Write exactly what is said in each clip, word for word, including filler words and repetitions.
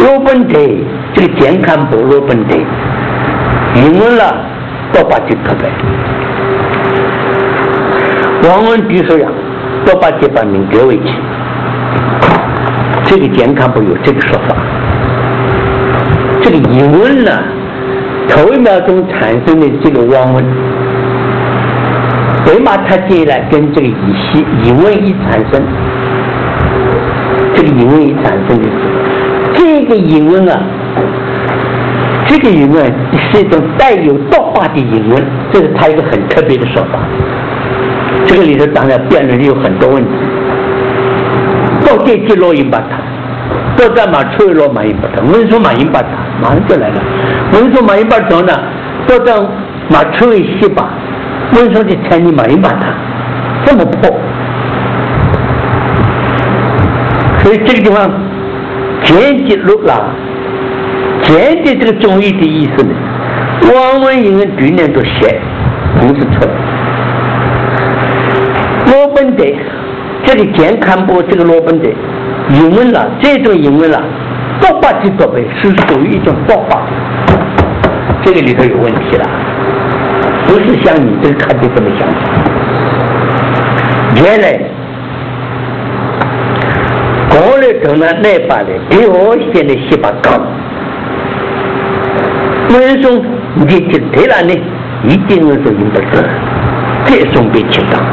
罗本德这个健康部罗本德，英文了多把几特别。王文迪说呀，多把几把名给为起。这个健康部有这个说法。这个英文呢，头一秒钟产生的这个王文，为嘛他接下来跟这个乙烯乙文一产生？这个乙文一产生的这个乙文啊，这个乙文是一种带有多化的乙文，这是他一个很特别的说法。这个里头当然辩论有很多问题。到底几罗因巴塔，到干嘛吹罗马因巴塔，文说马因巴塔，马上就来了。文说马因巴塔呢，到到马吹西巴，文说的才你马因巴塔，这么破。所以这个地方简洁路啦，简洁这个中医的意思呢，王文英跟对联都写，同时出来。罗本德这个健康部这个罗本德英文了，这种英文了，多化之多倍是属于一种多化，这个里头有问题了，不是像你这个看的这么想法。原来国内头呢那把的给我现在细把高，文松你去对了呢，一定是用不得，这种被切到。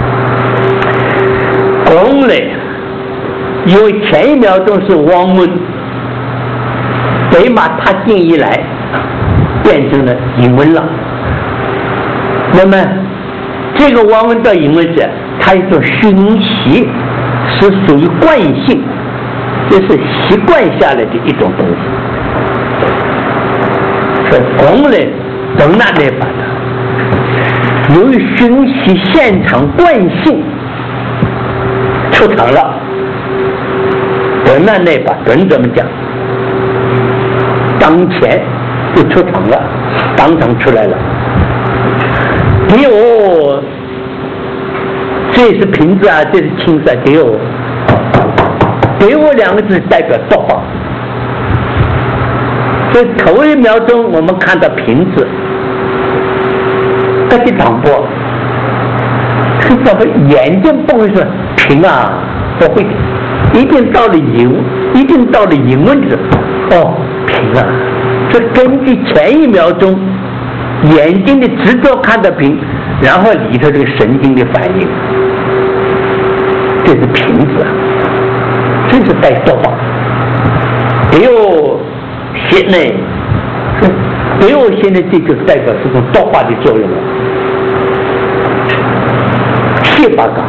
公嘞，因为前一秒钟是王文，北马踏进一来，变成了英文了。那么这个王文到英文者，它一种熏习是属于惯性，这是习惯下来的一种东西。所以公嘞，都拿来把它，由于熏习现场惯性。出场了，等那那把人怎么讲？当前就出场了，当场出来了。给我，这是瓶子啊，这是青色，给我，给我两个字代表多化。所以头一秒钟我们看到瓶子，这些长波，怎么眼睛不会说？平啊，不会的，一定到了英，一定到了英文的，哦，平啊，这根据前一秒钟眼睛的直觉看到平，然后里头这个神经的反应，这是平子啊，这是带多化。哎呦，现在，哎呦，现在这就代表这种多化的作用了，细胞感。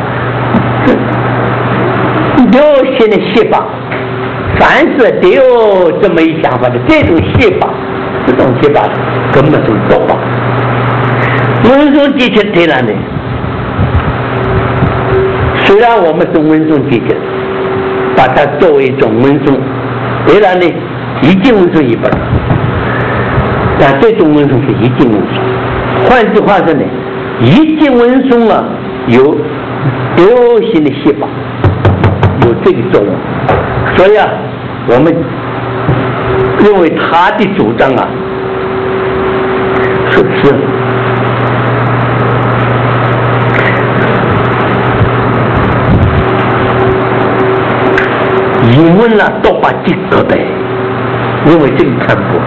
有现在细胞，凡是得有这么一想法的，这种细胞，这种细胞根本是多化。文松的确对了呢，虽然我们是文松的确，把它作为一种文松，对了呢，一进文松一本，但这种文松是一进文松。换句话说呢，一进文松啊，有流行的细胞。有这个作用，所以啊，我们认为他的主张啊，是是英文啊多把几个呗，因为这个看过，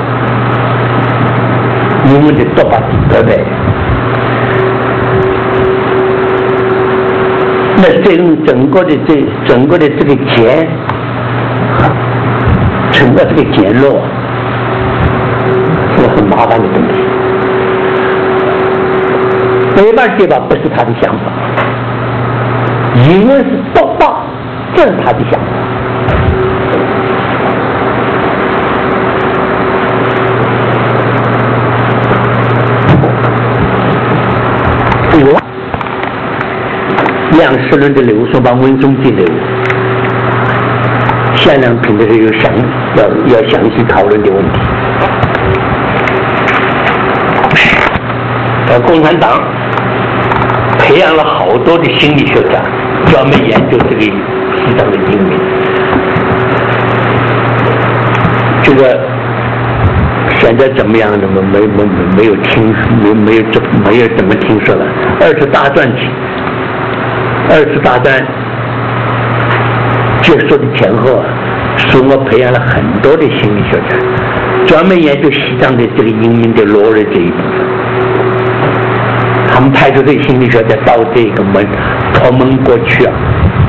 英文的多把几个呗。那这种整个的这整个的这个结，整个这个结络，是个很麻烦的东西。北半结吧不是他的想法，英文是多化，这是他的想法。量实论的流说把文中记流，限量品的是有详要要详细讨论的问题。呃，共产党培养了好多的心理学家，专门研究这个西藏的经典。 这个现在怎么样的没没没没有听没没有怎没有怎么听说了。二次大战起，二次大战结束的前后啊，使我培养了很多的心理学家，专门研究西藏的这个英明的罗瑞这一部分。他们派出这心理学家到这个门托蒙国去啊，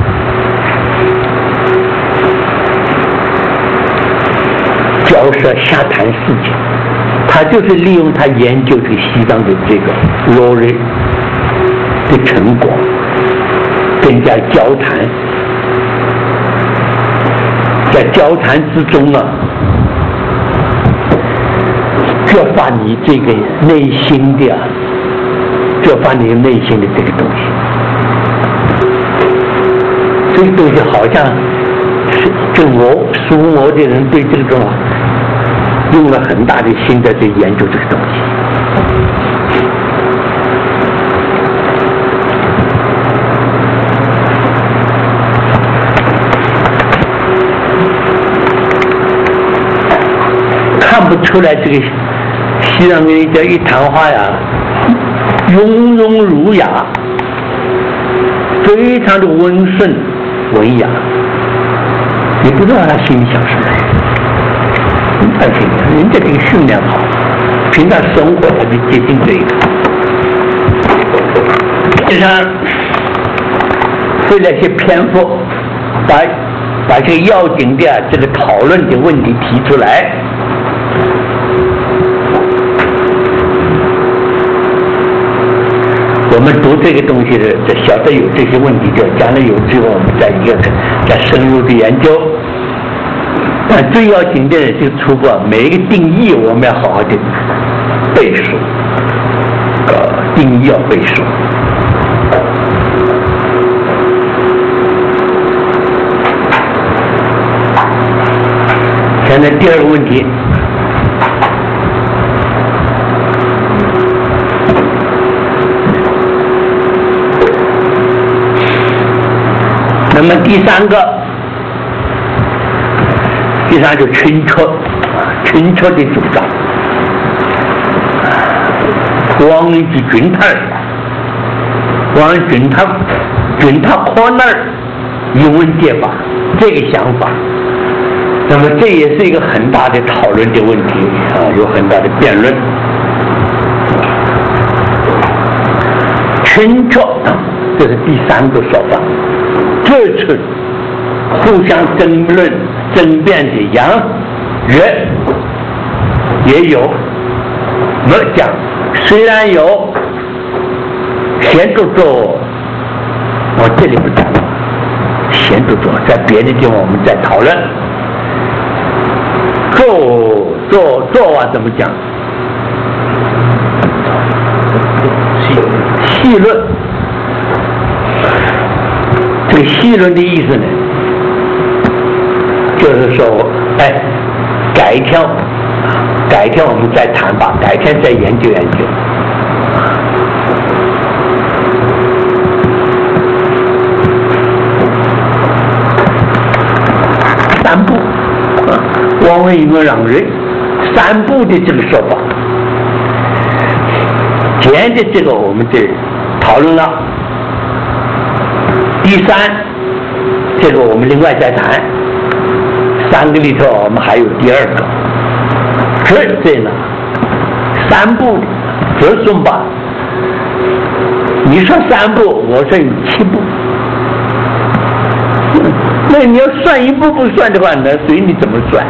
交涉下谈事情。他就是利用他研究这个西藏的这个罗瑞的成果，跟人家交谈，在交谈之中啊，揭发你这个内心的，揭发你内心的这个东西。这个东西好像是就我属我的人对这种用了很大的心在这研究这个东西。看不出来这个西藏人这一谈话呀，雍容儒雅，非常的温顺文雅，你不知道他心里想什么。而且人家这个训练好，平常生活他就接近这个。实际上费了些篇幅，把把这个要紧的这个讨论的问题提出来。我们读这个东西的，晓得有这些问题，就将来有机会我们再一个再深入的研究。但最要紧的就出过每一个定义，我们要好好的背熟，呃，定义要背熟。现在第二个问题，那么第三个。第三就群策，群策的主张，光之军台，光军台，军台可那儿英文解法这个想法，那么这也是一个很大的讨论的问题啊，有很大的辩论。群策，这是第三个说法，这次互相争论。争辩的洋人也有，我讲虽然有先著作，我这里不讲了，先著作在别的地方我们再讨论。做做做啊怎么讲？细论，这个细论的意思呢？就是说，哎，改天，改天我们再谈吧，改天再研究研究。三步，王文云让人三步的这个说法，前的这个我们这讨论了，第三，这个我们另外再谈。三个里头，我们还有第二个，这这呢，三步折算吧。你说三步，我说有七步。那你要算一步步算的话，那随你怎么算。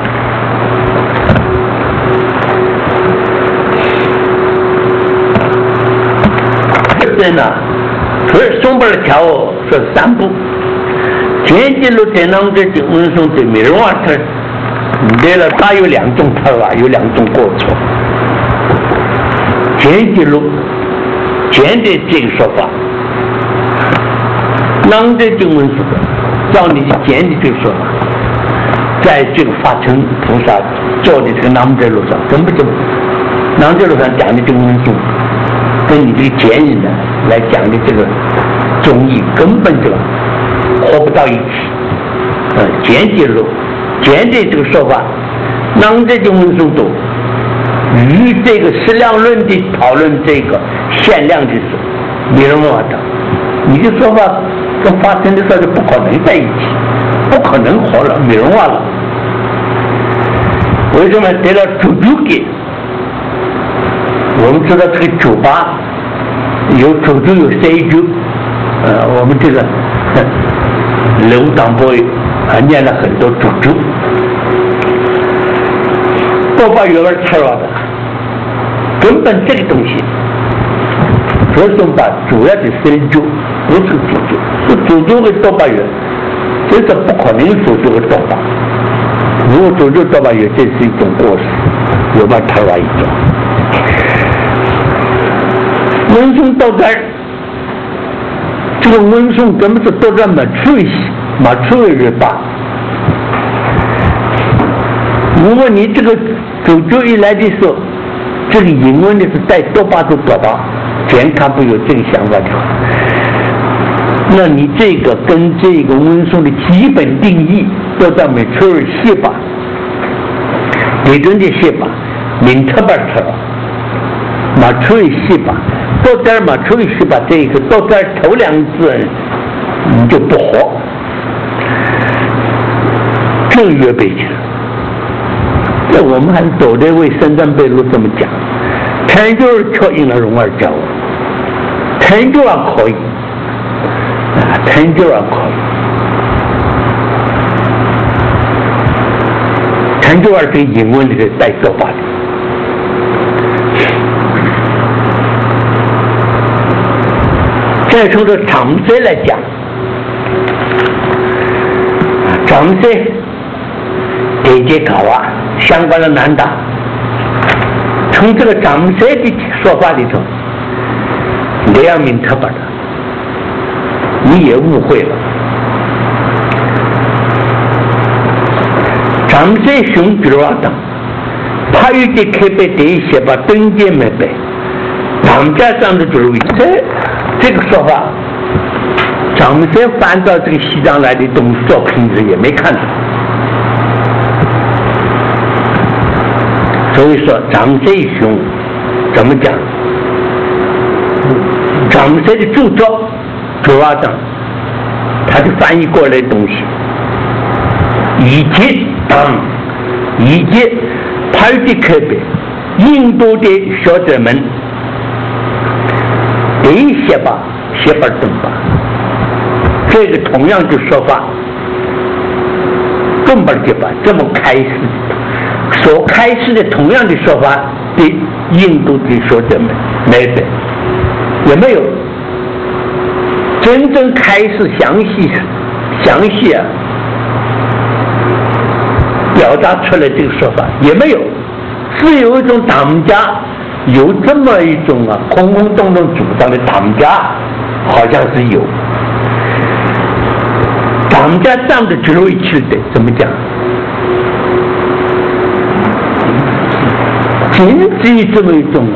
这呢，这松本条说三步。前几路在那们这经文上这没人话他，来了他有两种头啊，有两种过错。前几路前的这个说法，那这经文说，照你的前的这个说法，在这个法成菩萨做的这个南无路上，根本就南无路上讲的经文中，跟你这个前人呢来讲的这个中义根本就合不到一起。呃，简介路，简介这个说法让这种文书多，与这个矢量论的讨论这个限量的时候，没人问的，你的说法跟发生的时候就不可能在一起，不可能好了，没人问了。为什么得了主主给？我们知道这个酒吧有主主有谁酒，呃，我们这个刘党波啊念了很多主主。多巴月儿吃了的，根本这个东西，这种把主要的生酒不是主酒，是主酒的多巴月，这是不可能主酒的多巴。如果主酒多巴月，这是一种过失，有把吃了一种。文松到这儿，这个文松根本是到这没出息，没出息日吧。如果你这个主角一来的时候，这个英文的是带多巴就多巴，健康不有这个想法的话，那你这个跟这个文松的基本定义都在没出尔写法，理论的写法，明特别出了，没出尔写法，到这儿没出尔写法，这个到这儿头两字你就不活，正月背去了。这我们还走的为深圳北路这么讲，天就是确应了容儿教，天就要可以，啊，天就要可以，天就要这英文里的带说法的。再从这常识来讲，常识得解考啊。相关的难答，从这个张塞的说法里头，两名特别的，你也误会了。张塞兄弟话等，他有的开背的一些把登记没背，唐家上的就是这这个说法，张塞翻到这个西藏来的东西照片子也没看到。所以说张塞兄怎么讲？张塞的著作主要讲，他就翻译过来的东西，以及当以及他的特别，印度的学者们的一些吧写法等吧，这个同样的说法，根本就把这么开始。所开始的同样的说法的印度的学者们没得，也没有真正开始详细详细啊表达出来这个说法也没有，是有一种党家有这么一种啊空空洞洞主张的党家，好像是有党家这样的职位去的，怎么讲？仅至于这么一种啊，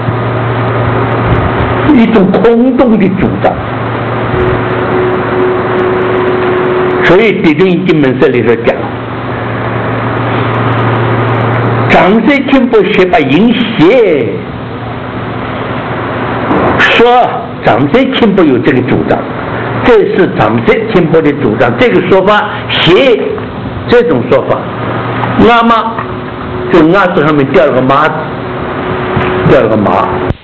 一种空洞的主张。所以地震经门社里头讲，张塞清波学把引写，说张塞清波有这个主张，这是张塞清波的主张，这个说法写这种说法，那么。就那字上面掉了个马字，掉了个马。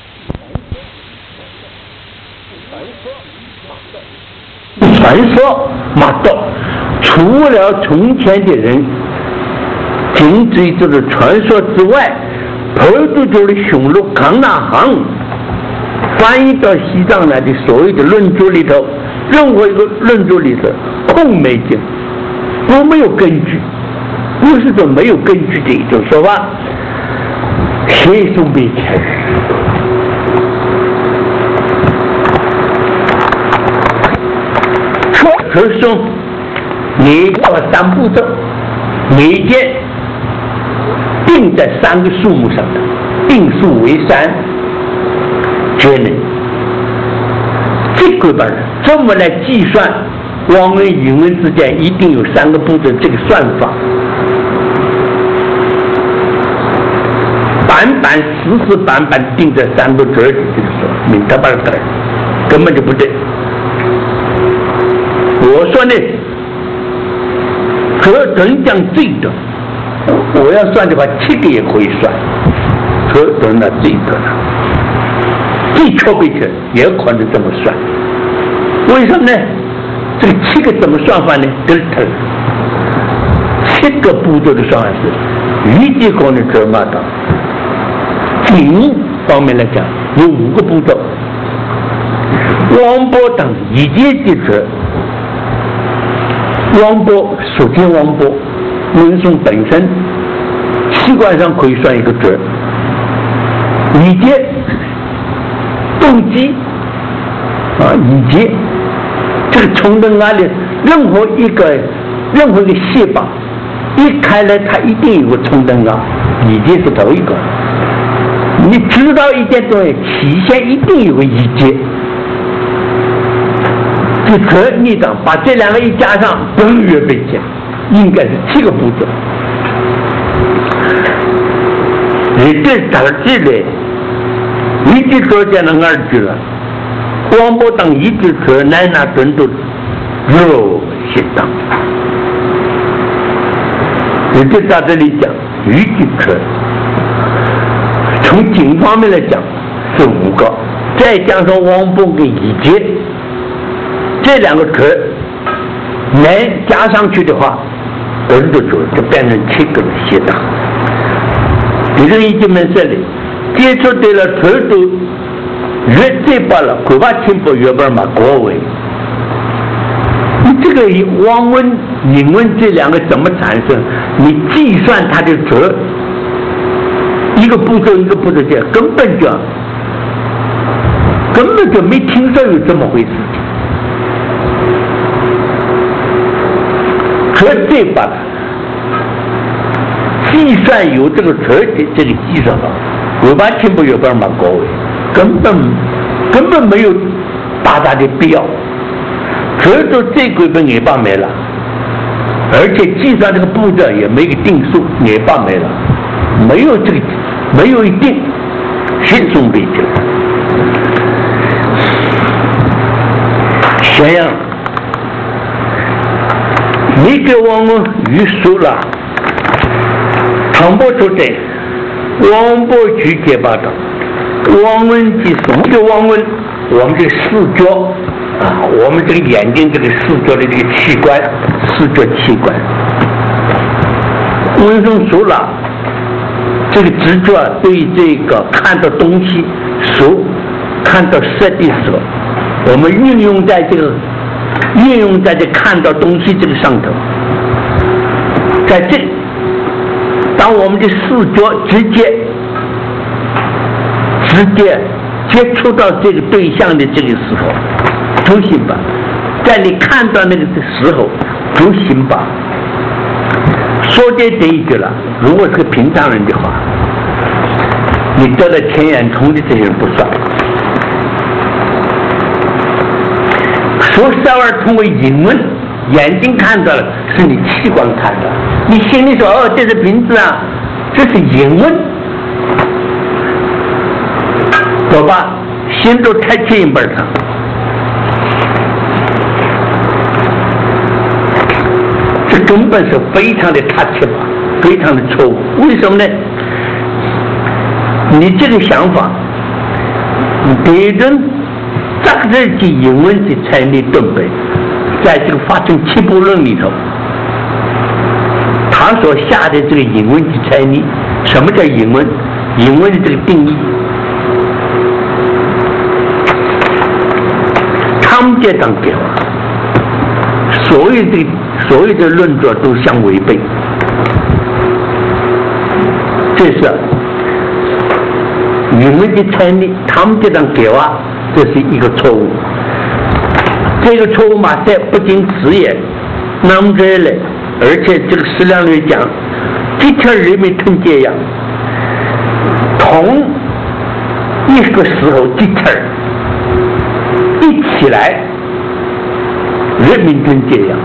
传说马道，除了从前的人，仅止于这个传说之外，普渡州的雄鹿康纳行翻译到西藏来的所有的论著里头，任何一个论著里头空没经，都没有根据。不是说没有根据的一种说法，谁都没钱。说可说，每到三步骤，每件定在三个数目上的，定数为三，节能。这个吧，这么来计算，王文、语文之间一定有三个步骤，这个算法。 板板死死板板钉在三个字儿里，就是说明他把它根本就不对。我说呢，可真讲最多，我要算的话，七个也可以算，可真那最多了。最缺规则也有可能这么算，为什么呢？这个七个怎么算法呢？这头七个步骤的算法是预计功能折马到。经方面来讲，有五个步骤：王波等一节之折。王波属天王波，文松本身器官上可以算一个折。一节动机啊，以及这个冲动压力，任何一个任何一个细胞一开来，它一定有个冲动压，以及是头一个。你知道一件东西起先一定有个一节，就这你等把这两个一加上，等于被加，应该是七个步骤。你这导致了。一直说讲的二句了，王波等一直说乃那尊都肉适当。也就在这里讲，一句说，从经方面来讲是五个，再加上王波跟一节，这两个词能加上去的话，尊都说就变成七个适当。比如一句门说里。接触对了程度越最罢了，恐怕听不越本嘛国位。你这个王文、引文这两个怎么产生？你计算它的值，一个步骤一个步骤讲，根本就根本就没听说有这么回事。这最罢了，计算有这个值的这个计算法。我把听不有办法搞位，根本根本没有大大的必要。这都这规本也罢没了，而且计算这个步骤也没个定数，也罢没了，没有这个没有一定，轻松被定。想想，你给我们预数了，唐伯出的。王波举解巴掌，王文即什么叫王文？我们这个视觉啊，我们这个眼睛这个视觉的这个器官，视觉器官。文松说了，这个直觉对这个看到东西、手看到色的时候，我们运用在这个运用在这看到东西这个上头，在这。当我们的视觉直接直接接触到这个对象的这个时候，主心吧，在你看到那个的时候，主心吧。说这这一句了，如果是个平常人的话，你得了天眼通的这些人不算。说少儿通为英文。眼睛看到了，是你器官看到，你心里说哦，这是瓶子啊，这是英文，走吧，心都太轻一本上，这根本是非常的差劲吧，非常的错误。为什么呢？你这个想法，别人这个是英文的才能准备。在这个发生七步论里头，他所下的这个英文的猜疑，什么叫英文？英文的这个定义，他们这样给我，所有的所有的论作都相违背，这是英文的猜疑，他们这样给我，这是一个错误。这个错误嘛，在不仅此也，那么这类，而且这个史料里讲，这条人民通这样，同一个时候这条一起来，人民通这样，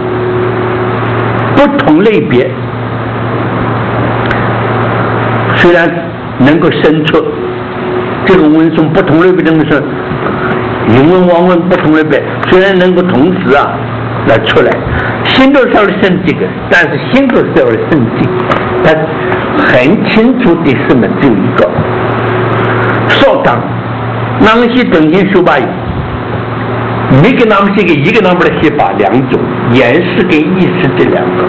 不同类别，虽然能够生出这个文从不同类别能够是英文、王文不同类别，虽然能够同时啊来出来，星座上的升级个，但是星座上的升级，它很清楚的什么只有一个，说当，那么些等于说吧，每个那么些个一个那么的写法两种，演示跟意识这两个。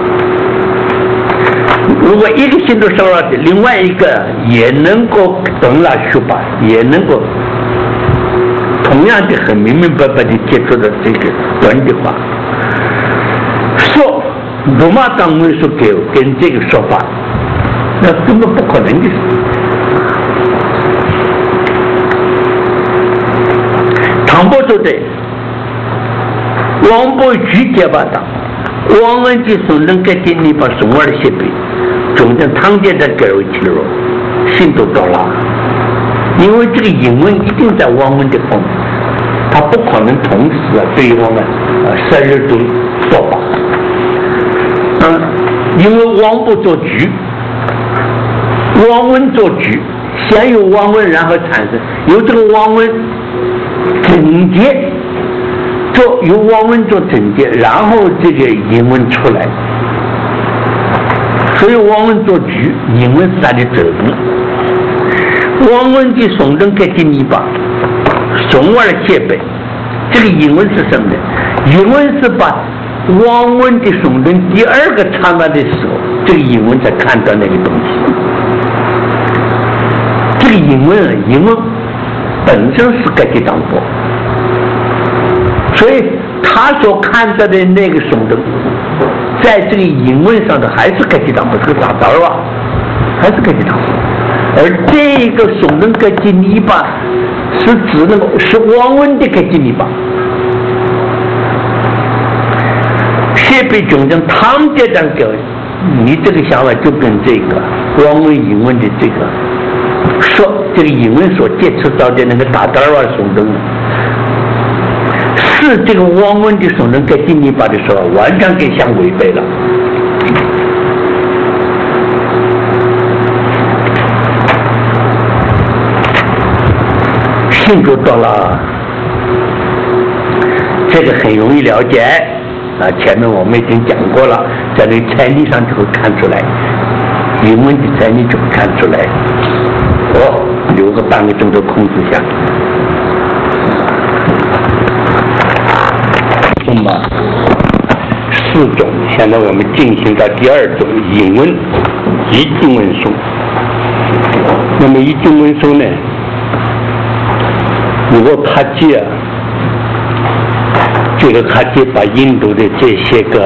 如果一个星座上了的，另外一个也能够懂了说法，也能够同样的很明明白白的接触到这个短的话，说罗马当文说给跟这个说法，那根本不可能的事。唐伯说的王伯举结巴当，王文的所能给定你把什么的设备，总之唐杰在给我去了，心都到了。因为这个英文一定在王文的方面，它不可能同时啊对于我们呃十二种说法。嗯，因为王不做局，王文做局，先有王文，然后产生由这个王文整结，做由王文做整结，然后这个英文出来。所以王文做局，英文是他的责任。王文的松针给第一把，松文的戒备，这个英文是什么呢？英文是把王文的松针第二个刹那的时候，这个英文才看到那个东西。这个英文啊，英文本身是个地当国，所以他所看到的那个松针，在这个英文上的还是个地当国，是个大刀啊，还是个地当国。而这个松针格基泥巴是指那个是王文的格基泥巴，谢被中正唐家长教你这个想法就跟这个王文英文的这个说这个英文所接触到的那个大刀啊松针，是这个王文的松针格基泥巴的时候，完全跟相违背了。星座到了，这个很容易了解啊。前面我们已经讲过了，在那个彩历上就会看出来，英文的彩历就会看出来。哦，留个半个钟头空子下。那么四种，现在我们进行到第二种英文一经文诵。那么一经文诵呢？如果卡基啊，这个卡基把印度的这些个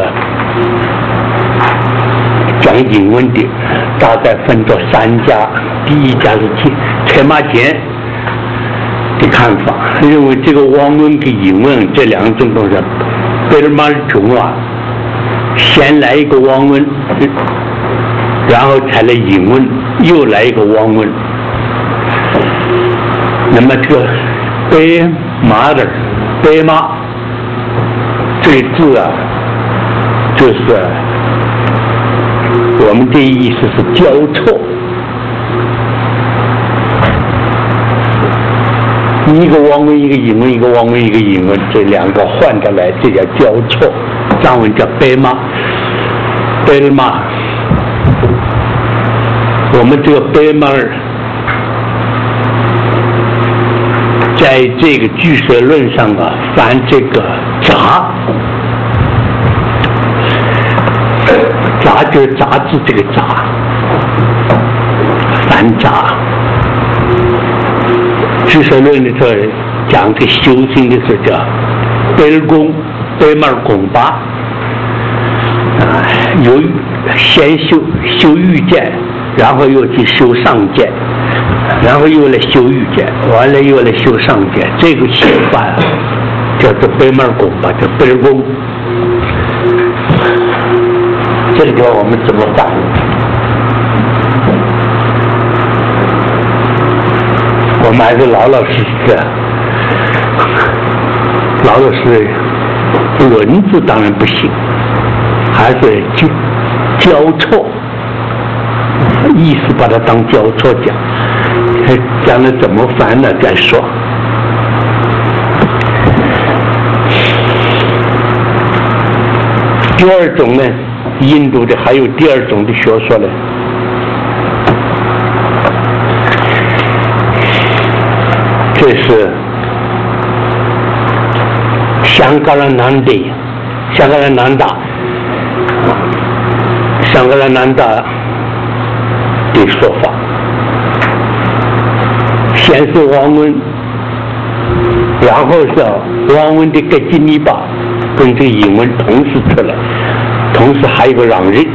讲英文的，大概分作三家，第一家是铁马坚的看法，认为这个王文跟英文这两种东西，贝尔马中啊，先来一个王文，然后才来英文，又来一个王文，那么这个。北马的北马这个字啊，就是我们的意思是交错，一个王文一个英文，一个王文一个英文，这两个换着来，这叫交错。藏文叫北马，北马。我们这个北马儿。在这个句舌论上啊，翻这个杂，杂就是杂志这个杂，翻杂。句舌论里头讲这修行的时候叫北功北门功八，啊，有先修修欲见，然后又去修上见。然后又来修欲见，完了又来修上见，这个修法叫做北门功吧，叫北功。这个我们怎么办？我们还是老老实实的，老老实实，文字当然不行，还是交交错，意思把它当交错讲。 将来怎么翻呢？再说。第二种呢，印度的还有第二种的学说呢，这是香格拉南的香格拉南达香格拉南达的说法。先是王文，然后是王文的格吉尼巴跟这个英文同时出来，同时还有个让人，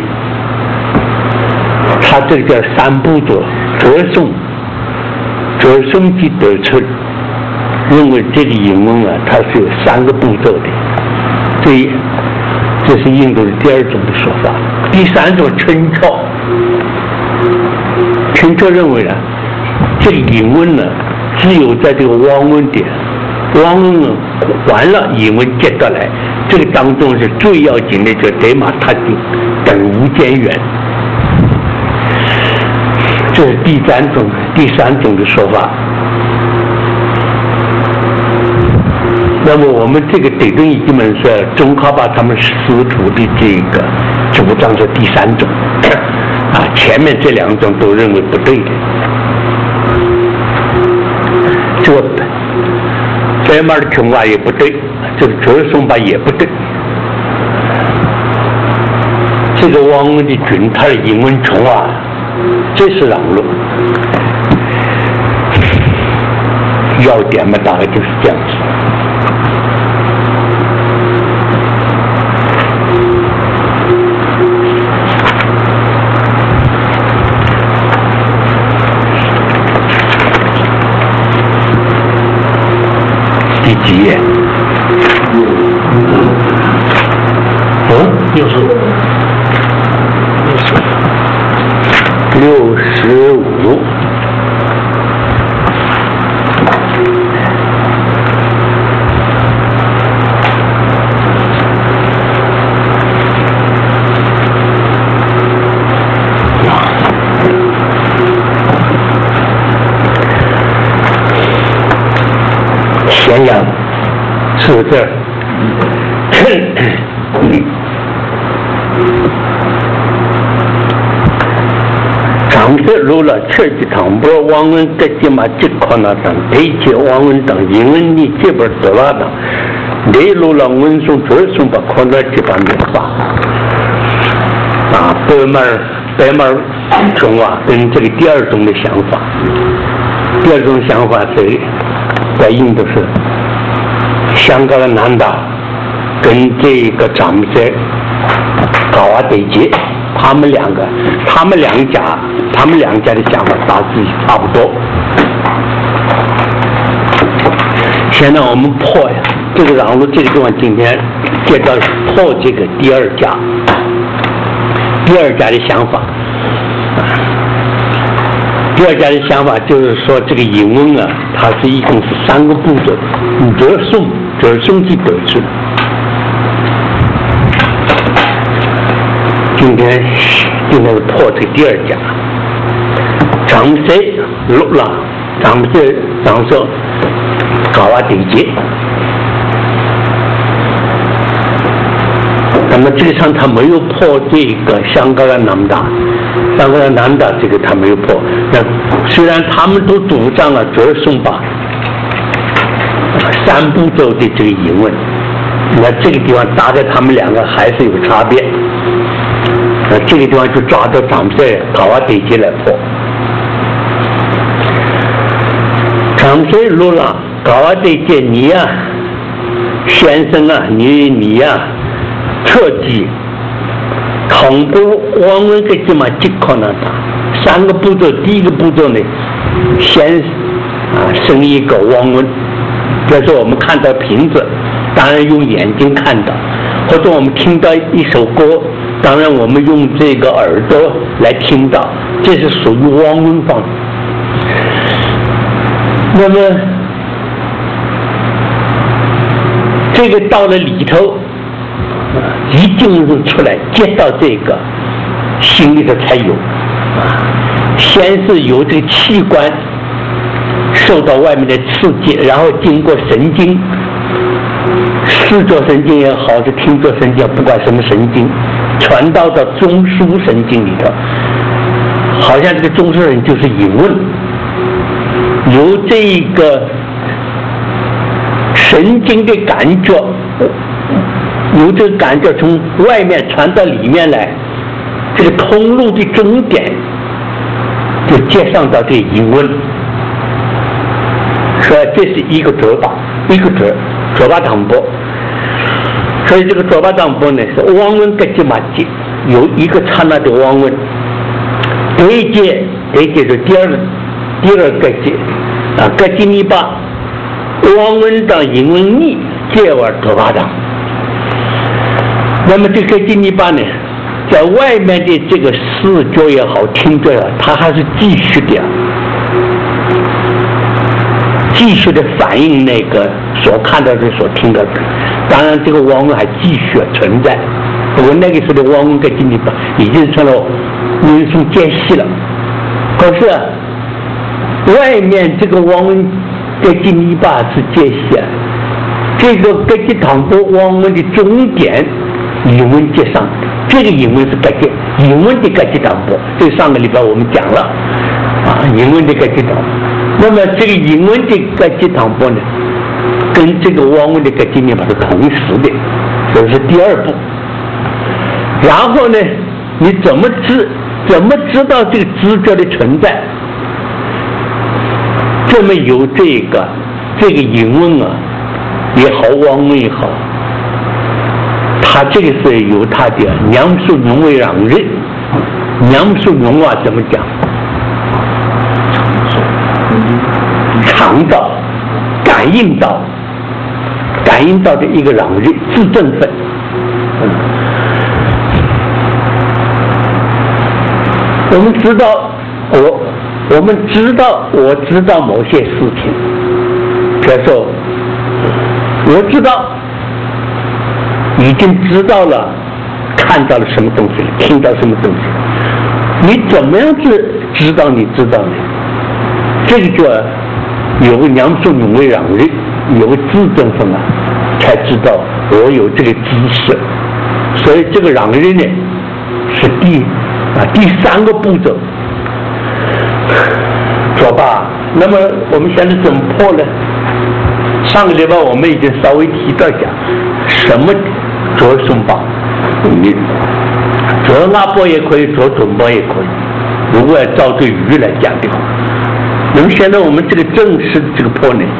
他这个叫三步骤折诵，折诵即得出，认为这个英文啊，它是有三个步骤的，所以这是印度的第二种的说法。第三种陈超，陈超认为呢，这个英文呢，只有在这个王文的王文完了，英文接过来，这个当中是最要紧的，叫德玛他丁等无间缘。这是第三种第三种的说法。那么我们这个德顿基本是中考把他们师徒的这个主张是第三种啊，前面这两种都认为不对的。这个白马的琼啊也不对，这个折松吧也不对。这个王文的群，他的英文虫啊，这是让路。要点嘛，大概就是这样子。第几页？嗯，六十五。六十五。咸阳是这儿，长色如了确实堂波王文格吉马吉考那等一切王文等英文你这边得了等内如了文松折松把考那这方面吧啊白马白马中啊跟这个第二种的想法，第二种想法是在印度是香格拉南达跟这个咱们在高瓦德杰，他们两个，他们两家，他们两家的想法大致差不多。现在我们破呀，这个让路这个地方今天接到破这个第二家，第二家的想法。第二家的想法就是说，这个英文啊，它是一共是三个步骤，折诵、折诵即得出。今天今天是破这第二家，长谁录了，长这长说搞啊对接。那么这个上他没有破这个香格拉南达，香格拉南达这个他没有破。那虽然他们都主张了折诵吧三步骤的这个英文，那这个地方大概他们两个还是有差别。那这个地方就抓到咱们这搞啊对接来破。咱们这路上搞啊对接你呀、啊，先生啊，你你呀、啊。特技同步王文格吉嘛即可能打三个步骤，第一个步骤呢，先啊生一个王文，比如说我们看到瓶子，当然用眼睛看到，或者我们听到一首歌，当然我们用这个耳朵来听到，这是属于王文方。那么这个到了里头。一进入出来，接到这个心里头才有啊。先是有这个器官受到外面的刺激，然后经过神经，视觉神经也好，是听觉神经，不管什么神经，传导到中枢神经里头，好像这个中枢神经就是引问，由这一个神经的感觉，由这个感觉从外面传到里面来，这个通路的终点就接上到这个引问。说这是一个左巴，一个左左巴汤波，所以这个左巴汤波呢是汪文格吉马吉，有一个刹那的汪文。第一节，第一节是第二第二个节啊，格吉尼巴汪文当英文尼接完左巴汤。那么这个格吉尼巴呢，在外面的这个视觉也好，听觉也好，它还是继续的。继续的反映那个所看到的、所听到的，当然这个汪文还继续存在。不过那个时候的汪文跟金尼巴已经成了文松间隙了。可是、啊、外面这个汪文跟金尼巴是间隙，这个格吉汤波汪文的终点引文接上，这个引文是格吉引文的格吉汤波，这上个礼拜我们讲了啊，引文的格吉汤波。那么这个引文的格吉汤波呢，跟这个汪文的格吉尼巴是同时的，这是第二步。然后呢，你怎么知怎么知道这个知觉的存在？这么有这个这个引文啊也好，汪文也好，他这个是有他的娘素浓为让人，娘素浓啊怎么讲？尝到、感应到、感应到的一个朗日自振奋。嗯，我们知道，我我们知道，我知道某些事情，比如说，我知道，已经知道了，看到了什么东西，听到什么东西，你怎么样知知道你知道呢？这个就有个娘素永为让人，有个自证分啊，才知道我有这个知识。所以这个让人呢是第啊第三个步骤，说吧。那么我们现在怎么破呢？上个礼拜我们已经稍微提到一下，什么左松巴，你左拉波也可以，左准波也可以。如果要照这语来讲的话。那么现在我们这个正式的这个破呢，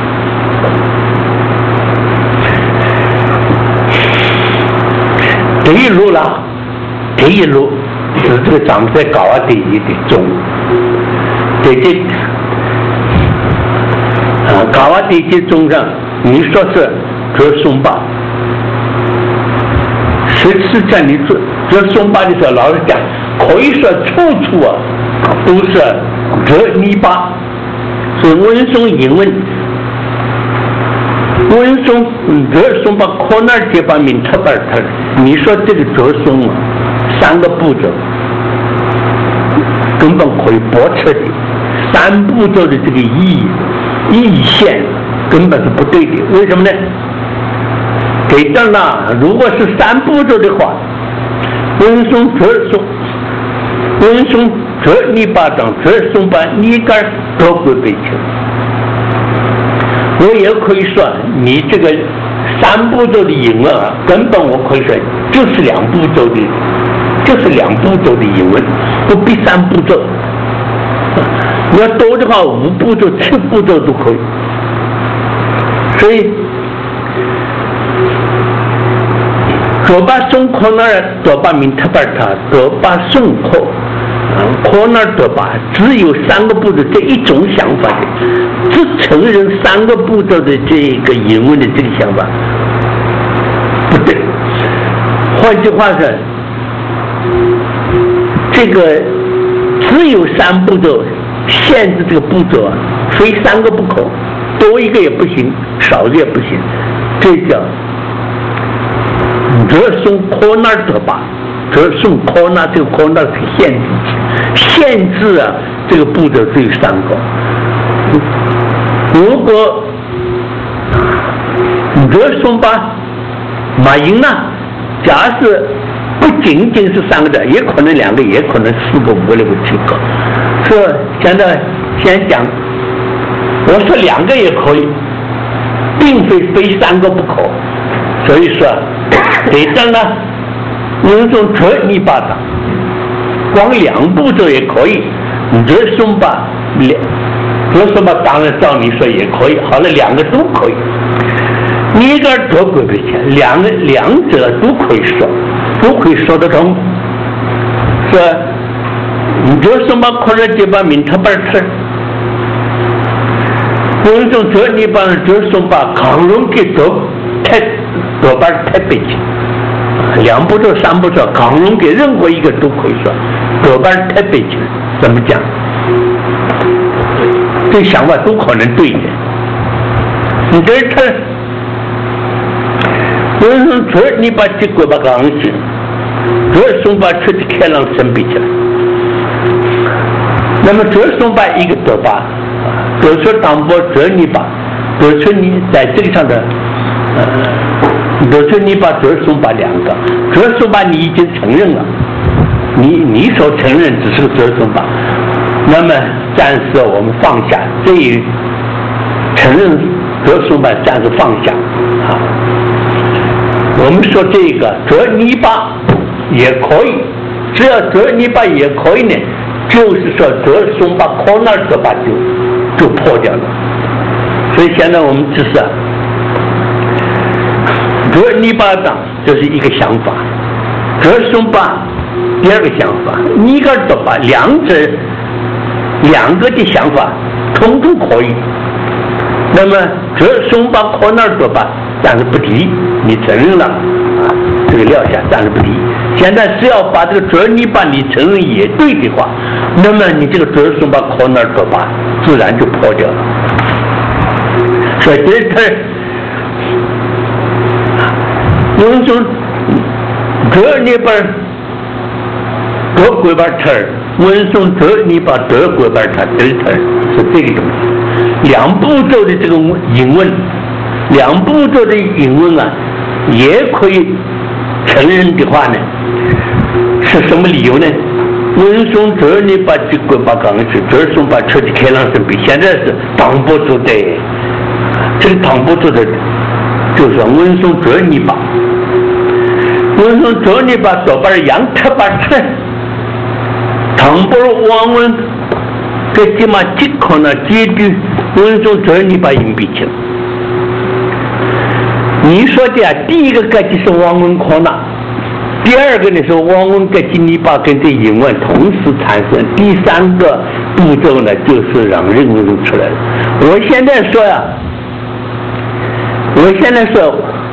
第一路啦，第一路是这个长在高啊第一的中，在这啊高啊第一中上，你说是这松巴，实实在你做这松巴的时候，老实讲，可以说处处啊都是。这泥巴是文松引文，文松这松把可那这方面特别特，你说这个折松啊，三个步骤根本可以驳斥的，三步骤的这个意意线根本是不对的，为什么呢？给当了，如果是三步骤的话，文松折松，文松。这你把当这松把你杆都会被求，我也可以说你这个三步骤的引文啊，根本我可以说就是两步骤的，就是两步骤的引文，不必三步骤。你要多的话，五步骤、七步骤都可以。所以，左把松可那儿，左把明特巴他，左把松可。可那得吧，只有三个步骤这一种想法的，只承认三个步骤的这个引文的这个想法不对。换句话说，这个只有三步骤，限制这个步骤啊，非三个不可，多一个也不行，少一个也不行，这叫这送可那得吧。这送可那这个可那是限制，限制啊，这个步骤只有三个。 如果热松巴马英呢，假设不仅仅是三个的，也可能两个，也可能四个、五个、六个、七个。说现在先讲，我说两个也可以，并非非三个不可。所以说，这张呢，文松折你巴掌，光两步骤也可以。热松巴两，热松巴当然照你说也可以。好了，两个都可以。你一个多贵不钱，两个两者都可以说，都可以说得通。说热松巴可能这把名他不吃，文松折你把热松巴抗容给多太多把太北京。两步骤、三步骤，抗容给任何一个都可以说，多半太北京。怎么讲？这想法都可能对的。你这他，文松折你把这个把刚性，折松把出的开朗生比起来。那么折松把一个多把，得出当波折你把，得出你在这个上的，呃，得出你把折松把两个，折松把你已经承认了，你你所承认只是个折松把，那么暂时我们放下这一承认折松把，暂时放下啊。我们说这个折泥巴也可以，只要折泥巴也可以呢，就是说折松巴靠那儿折把就就破掉了。所以现在我们只是折泥巴掌，这是一个想法；折松巴第二个想法，你个折把两者两个的想法统统可以。那么折松巴靠那儿折把暂时不提，你承认了啊，这个撂下暂时不提。现在只要把这个折泥巴你承认也对的话，那么你这个折松巴靠那儿折把自然就破掉了。所以这他有种折泥巴折鬼巴车，文松折泥巴折鬼巴车，这车是这个东西。两步骤的这个引问，两步骤的引问啊，也可以承认的话呢，是什么理由呢？文松折泥巴这个把刚是折松把车的开朗生比，现在是当不住的，这个当不住的，就是文松折泥巴，文松折泥巴左把羊特把车，当不如王文。这起码即可能解决文松折泥巴硬币去了。你说的啊，第一个格局是王文科纳，第二个呢是王文格局泥巴跟这引问同时产生，第三个步骤呢就是让任务出来了。我现在说呀、啊，我现在说，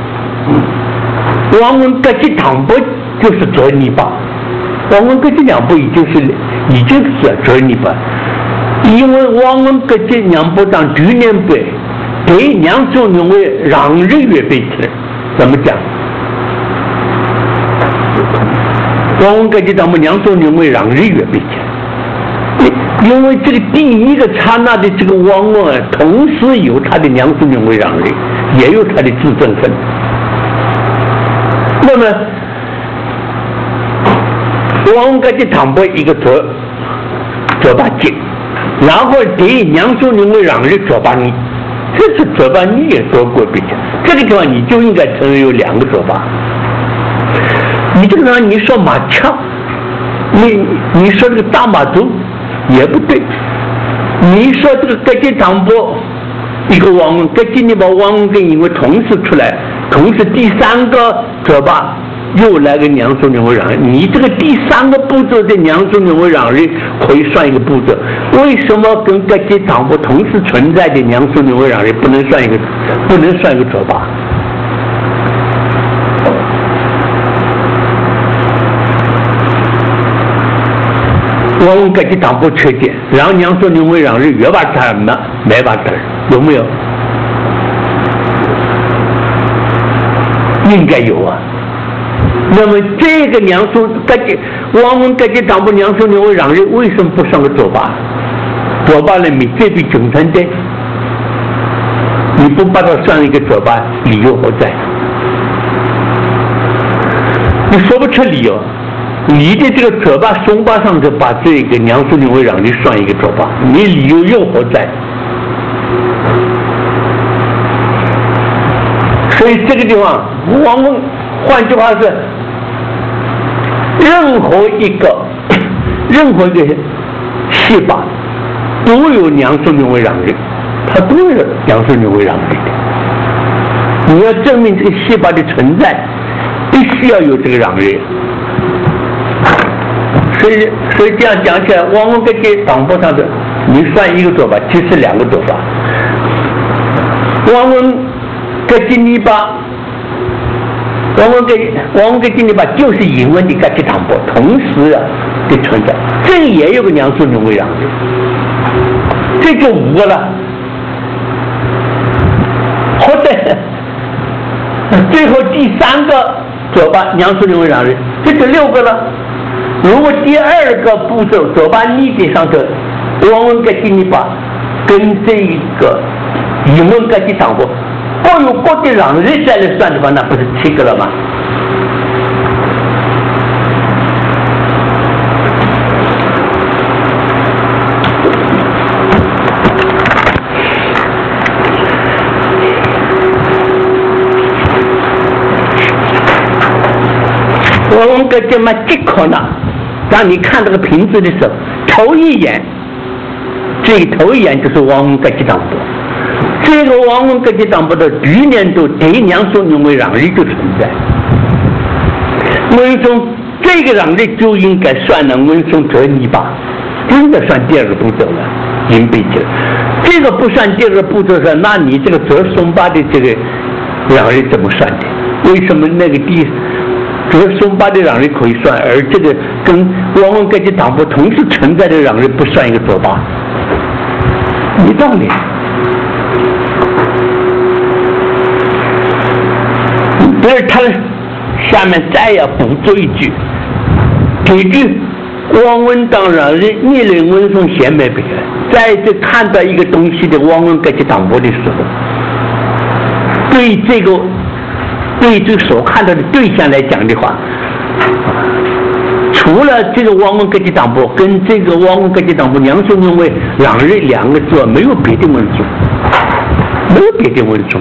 王文格局唐伯就是折泥巴，王文格局两步已经是已经是折泥巴。因为王文格局两部长去年被给两种认为让日月被吃，怎么讲？王文格局咱们两种认为让日月被吃，因为这个第一个刹那的这个王文，同时有他的两种认为让日，也有他的自证分。那么王文格局唐伯一个折折把劲。然后给两种认为让日折把你，这是折把你也说过比较，这个地方你就应该承认有两个折把。你这个地方你说马枪，你你说这个大马族也不对，你说这个格局唐伯一个王文，格局你把王文跟因为同时出来，同时第三个折把。又来个两种认为让日，你这个第三个步骤的两种认为让日可以算一个步骤，为什么跟格局唐伯同时存在的两种认为让日不能算一个，不能算一个折把？我们格局唐伯缺点，然后两种认为让日越把它没没把它有没有？应该有啊。那么这个两种格局，我们格局当不两种认为让日为什么不上个左把？左把呢？你这笔总成的， 你不把它算一个嘴巴，理由何在？你说不出理由。你的这个嘴巴松巴上就把这个梁淑宁为让你算一个嘴巴，你理由又何在？所以这个地方，我们换句话是，任何一个任何一个戏法都有梁淑宁为让人，它都有梁淑宁为让人的。你要证明这个戏法的存在，必须要有这个让人。所以，所以这样讲起来，我们这些党部上的，你算一个做法，其实两个做法。我们这金泥巴，我们这我们这金泥巴就是英文的这些党部同时啊的存在，这也有个梁淑宁为让的，这就五个了。或者最后第三个做法，梁淑宁为让人，这就六个了。如果第二个步骤左把你的上头，我们个金泥巴跟这个英文个的党部各有各的让人再来算的话，那不是七个了吗？我们个这么即可呢？当你看这个瓶子的时候，头一眼，这个头一眼就是王文革级党部。这个王文革级党部的历年度对梁淑宁为让利就存在。文松这个让利就应该算了文松折泥巴，真的算第二个步骤了，银币级了。这个不算第二个步骤是，那你这个折松巴的这个让利怎么算的？为什么那个第折松巴的让利可以算，而这个跟王文革级党部同时存在的让利不算一个左巴？没道理。所以他下面再要补足一句，这句王文当让人逆人文松贤美别，在这看到一个东西的王文革级党部的时候，对这个对这个所看到的对象来讲的话，除了这个王文革级党部跟这个王文革级党部梁淑宁为让人两个字，没有别的文松，没有别的文松。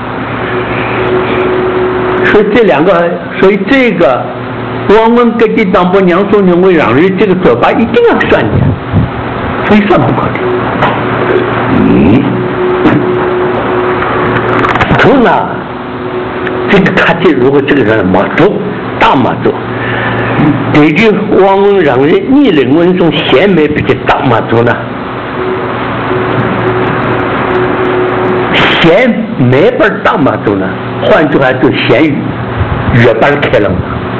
所以这两个，所以这个王文革级党部梁淑宁为让人这个做法一定要算的，非算不可的。嗯，图呢？这个看见如果这个人马祖大马祖，这句王文让人逆人文松贤美比较大马祖呢，贤美本大马祖呢，换句话就贤语月班开了。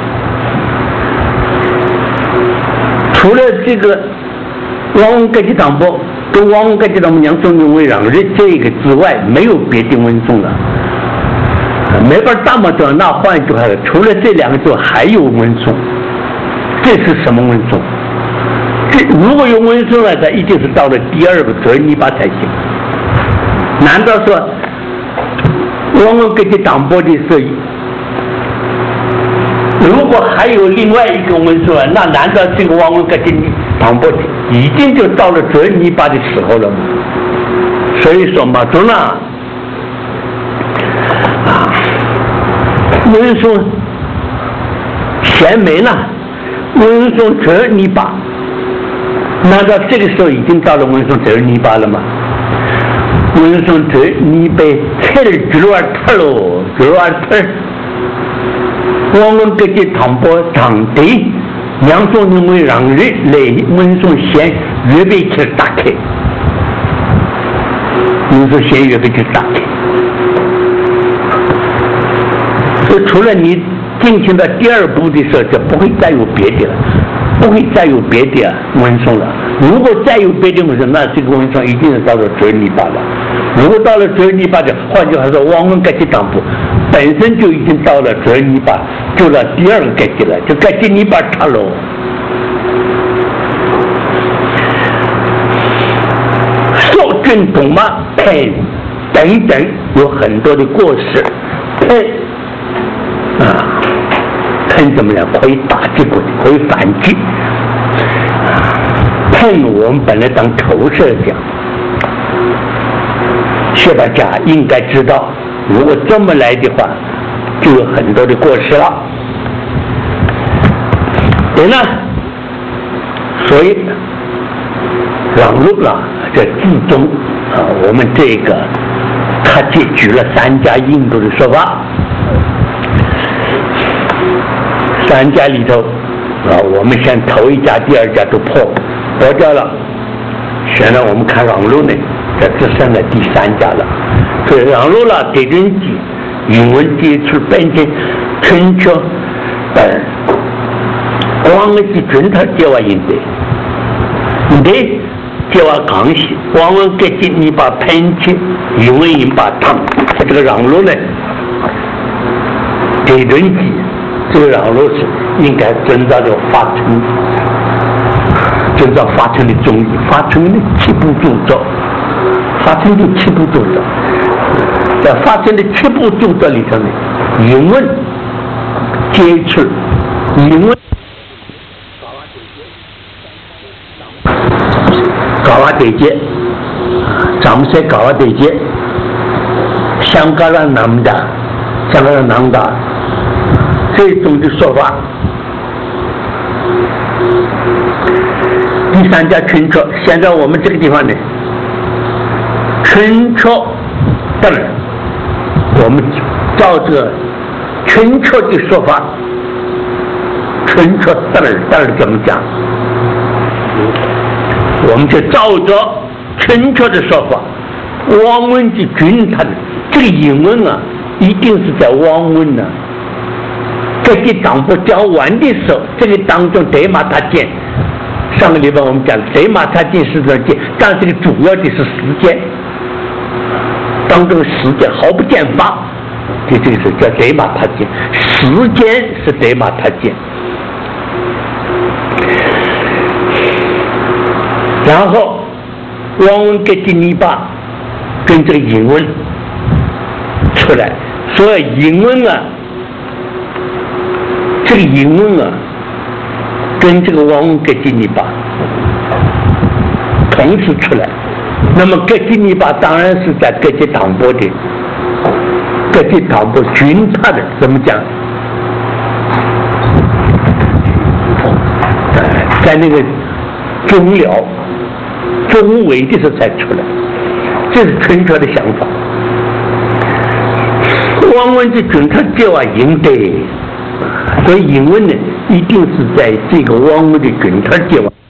除了这个王文革级党部跟王文革级党部梁淑宁为让人这个之外，没有别的文松了。没法大么多，那换句话说，除了这两个字，还有文松。这是什么文松？这如果有文松了，它一定是到了第二个折泥巴才行。难道说王文革级党部的是，如果还有另外一个文松了，那难道这个王文革级党部已经就到了折泥巴的时候了吗？所以说嘛，中呢。文松贤美呢？文松折泥巴，难道这个时候已经到了文松折泥巴了吗？文松折泥巴，菜儿折完脱喽，折完脱。我们这些党部党队，梁淑宁为让人来文松贤预备去打开，文松贤预备去打开。除了你进行到第二步的时候，就不会再有别的了，不会再有别的文松了。如果再有别的文松，那这个文松一定是到了折泥巴了。如果到了折泥巴的，换句话说，王文革级党部本身就已经到了折泥巴，就到第二个阶级了，就阶级泥巴塌喽。少军懂吗？派等等。 有很多的过失，喷啊，喷怎么样？可以打击过去，可以反击。喷我们本来当投射讲，学大家应该知道，如果这么来的话，就有很多的过失了。对呢，所以让路了这字中啊，我们这个他就举了三家印度的说法，三家里头啊，我们先头一家、第二家都破破掉了，现在我们看让路呢，这只剩了第三家了。所以让路了对人机英文接触本身春秋呃往的准他接话应对，对接话刚性，往往给进你把喷气英文音把烫，这个让路呢对人机这个让路是应该遵照这个法程，遵照法程的中医，法程的七步走走，法程的七步走走，在法程的七步走走里头呢，英文接触英文高瓦对接，咱们在高瓦对接，香港人南大，香港人南大，这种的说法。第三家春秋，现在我们这个地方呢，春秋的人，我们照这个春秋的说法，春秋的人的人怎么讲？我们就照着春秋的说法，王文之君他的这个英文啊，一定是在王文呢、啊。这些党不讲完的时候，这个当中对马他见，上个礼拜我们讲对马他见是这见，但这个主要的是时间，当中时间毫不见法，就这个是叫对马他见，时间是对马他见。然后王文跟第尼巴跟这个英文出来，所以英文啊，这个英文啊，跟这个王文跟第尼巴同时出来。那么格基尼巴当然是在格基唐波的，格基唐波军他的怎么讲？在那个中辽。中伪的时候才出来，这是春秋的想法。王文之准他就要赢得，所以英文呢，一定是在这个王文的准他就要。